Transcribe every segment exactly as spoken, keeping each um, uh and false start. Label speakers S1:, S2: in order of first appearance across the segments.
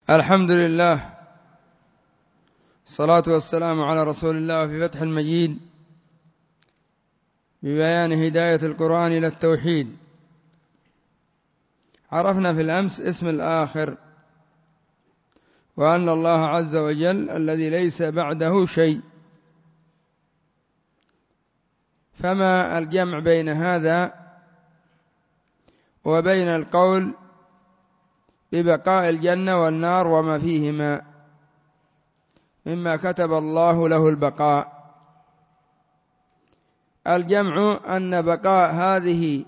S1: الحمد لله، الصلاة والسلام على رسول الله. في فتح المجيد ببيان هداية القرآن إلى التوحيد، عرفنا في الأمس اسم الآخر، وأن الله عز وجل الذي ليس بعده شيء. فما الجمع بين هذا وبين القول ببقاء الجنة والنار وما فيهما مما كتب الله له البقاء؟ الجمع أن بقاء هذه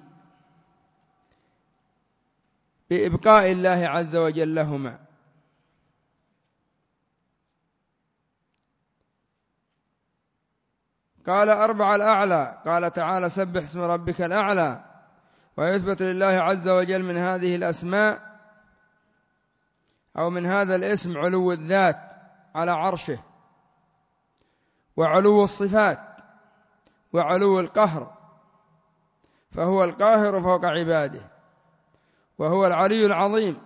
S1: بإبقاء الله عز وجل لهما، قال أربع الأعلى، قال تعالى سبح اسم ربك الأعلى، ويثبت لله عز وجل من هذه الأسماء أو من هذا الاسم علو الذات على عرشه، وعلو الصفات، وعلو القهر، فهو القاهر فوق عباده، وهو العلي العظيم.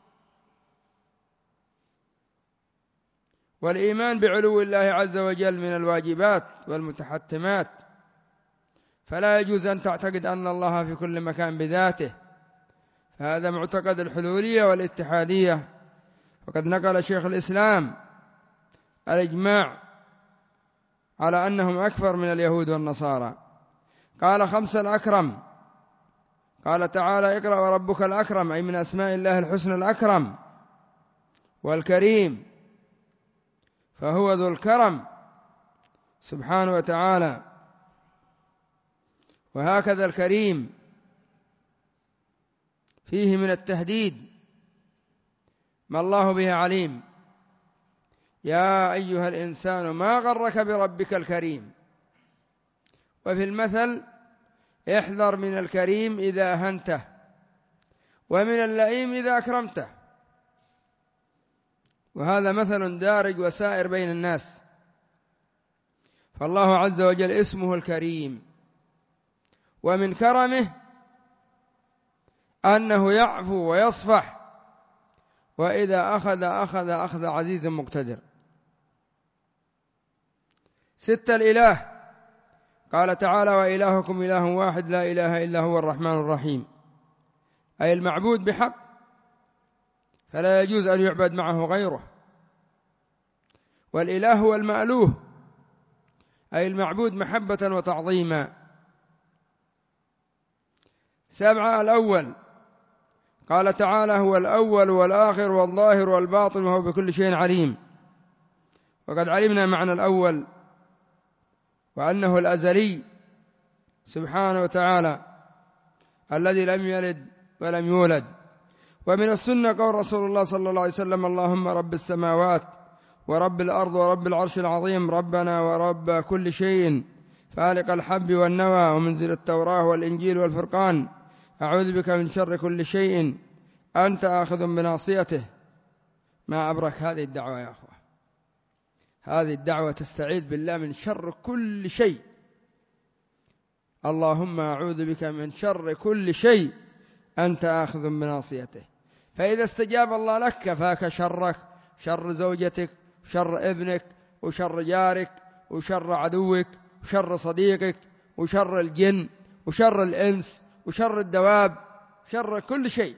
S1: والإيمان بعلو الله عز وجل من الواجبات والمتحتمات، فلا يجوز أن تعتقد أن الله في كل مكان بذاته، فهذا معتقد الحلولية والاتحادية. وقد نقل شيخ الإسلام الإجماع على أنهم أكثر من اليهود والنصارى. قال خمسا أكرم، قال تعالى اقرأ وربك الأكرم، أي من أسماء الله الحسنى الأكرم والكريم، فهو ذو الكرم سبحانه وتعالى. وهكذا الكريم فيه من التهديد ما الله به عليم. يا أيها الإنسان ما غرك بربك الكريم. وفي المثل احذر من الكريم إذا أهنته، ومن اللئيم إذا أكرمته. وهذا مثل دارج وسائر بين الناس. فالله عز وجل اسمه الكريم، ومن كرمه أنه يعفو ويصفح، وإذا أخذ أخذ أخذ عزيز مقتدر. ستة الإله، قال تعالى وإلهكم إله واحد لا إله إلا هو الرحمن الرحيم، أي المعبود بحق، فلا يجوز أن يعبد معه غيره. والإله هو المألوه، أي المعبود محبة وتعظيما. سبعة الأول، قال تعالى هو الأول والآخر والظاهر والباطن وهو بكل شيء عليم. وقد علمنا معنى الأول، وأنه الأزلي سبحانه وتعالى الذي لم يلد ولم يولد. ومن السنة قول رسول الله صلى الله عليه وسلم اللهم رب السماوات ورب الأرض ورب العرش العظيم ربنا ورب كل شيء فالق الحب والنوى ومنزل التوراة والإنجيل والفرقان أعوذ بك من شر كل شيء أنت آخذ بناصيته. ما أبرك هذه الدعوة يا أخوة، هذه الدعوة تستعيذ بالله من شر كل شيء. اللهم أعوذ بك من شر كل شيء أنت آخذ بناصيته. فإذا استجاب الله لك كفاك شرك، شر زوجتك، شر ابنك، وشر جارك، وشر عدوك، وشر صديقك، وشر الجن، وشر الإنس، وشر الدواب، شر كل شيء.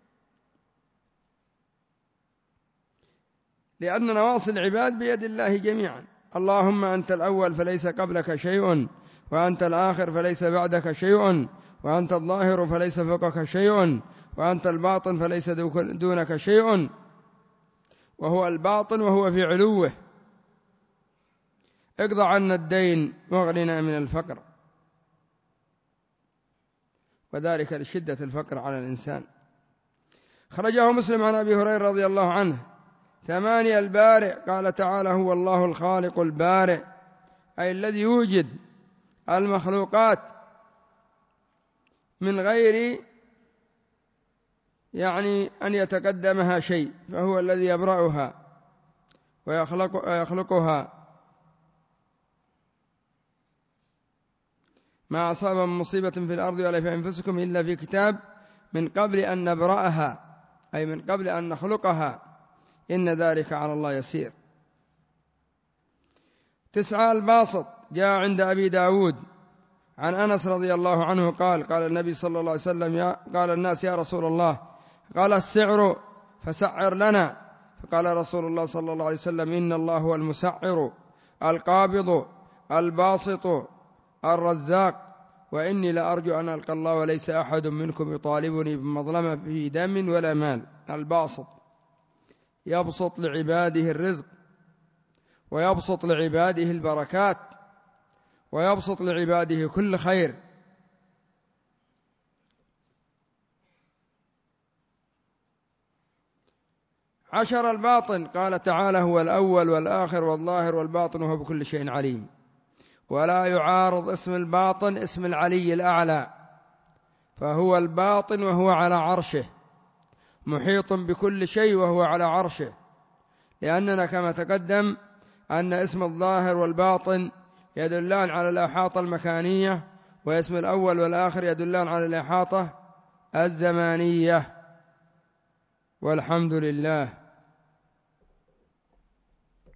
S1: لأن نواصي العباد بيد الله جميعا. اللهم أنت الأول فليس قبلك شيء، وأنت الآخر فليس بعدك شيء، وأنت الظاهر فليس فوقك شيء، وأنت الباطن فليس دونك شيء. وهو الباطن وهو في علوه. اقض عنا الدين واغننا من الفقر، وذلك لشدة الفقر على الإنسان. خرجه مسلم عن أبي هريرة رضي الله عنه. ثمانية البارئ، قال تعالى هو الله الخالق البارئ، أي الذي يوجد المخلوقات من غير يعني أن يتقدمها شيء، فهو الذي يبرأها ويخلق ويخلقها. ما أصاب من مصيبة في الأرض ولا في أنفسكم إلا في كتاب من قبل أن نبرأها، أي من قبل أن نخلقها. إن ذلك على الله يسير. تسعة الباسط. جاء عند أبي داود عن أنس رضي الله عنه قال قال النبي صلى الله عليه وسلم يا قال الناس يا رسول الله، قال السعر فسعر لنا، فقال رسول الله صلى الله عليه وسلم إن الله هو المسعر القابض الباسط الرزاق، وإني لأرجو أن ألقى الله وليس أحد منكم يطالبني بمظلمة في دم ولا مال. الباسط يبسط لعباده الرزق، ويبسط لعباده البركات، ويبسط لعباده كل خير. عشر الباطن. قال تعالى هو الأول والآخر والظاهر والباطن وهو بكل شيء عليم. ولا يعارض اسم الباطن اسم العلي الأعلى، فهو الباطن وهو على عرشه محيط بكل شيء وهو على عرشه، لأننا كما تقدم أن اسم الظاهر والباطن يدلان على الإحاطة المكانية، واسم الأول والآخر يدلان على الإحاطة الزمانية. والحمد لله.